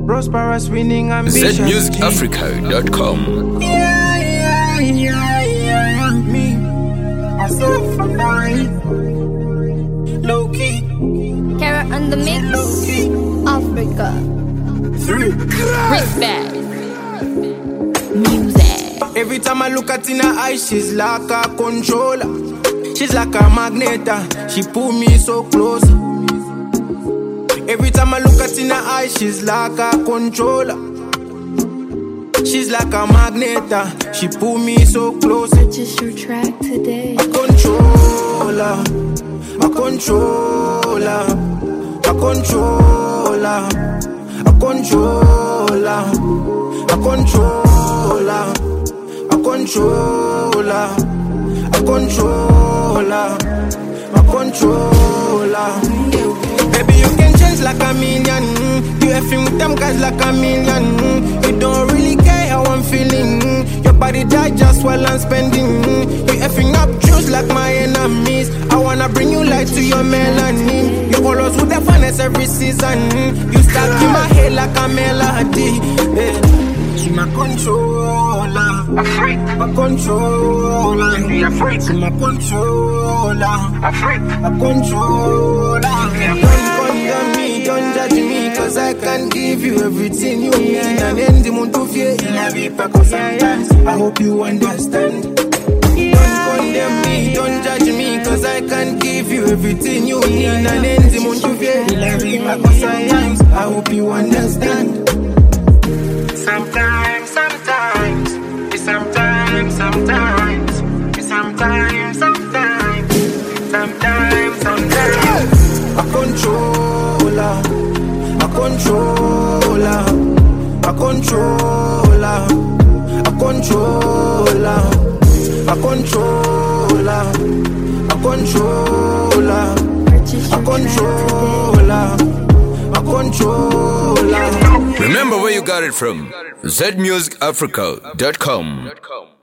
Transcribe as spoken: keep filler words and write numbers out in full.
Prosperous winning ambition. Z music africa dot com. Yeah, yeah, yeah, yeah. Me, myself, I'm dying. Low key. Carrot on the mix. Low key. Africa. Three. Respect. Music. Every time I look at in her eyes, she's like a controller. She's like a magnet. She pull me so close. Every time I look at in her eyes, she's like a controller. She's like a magnet. She pull me so close. Purchase your track today. A controller, a controller, a controller, a controller, a controller, a controller, a controller, a controller. Baby, you can change like a million. You effing with them guys like a million. You don't really care how I'm feeling. Your body die just while I'm spending. You effing up juice like my enemies. I wanna bring you light to your melanin. You always with the finest every season. You stuck in my head like a melody. Yeah. She my controller, a freak, a controller. Be a freak, she my controller, a freak, a controller. Don't condemn me, don't judge me, cause I can give you everything you need. And then the moon to fear, because sometimes I hope you understand. Don't condemn me, don't judge me, cause I can give you everything you need. And then the moon to fear, because sometimes I hope you understand. Sometimes, sometimes, sometimes, sometimes, sometimes, sometimes, sometimes, sometimes. A controller, a controller, a controller, a controller, a controller, a controller, a controller, a controller. Remember where you got it from. Z music africa dot com.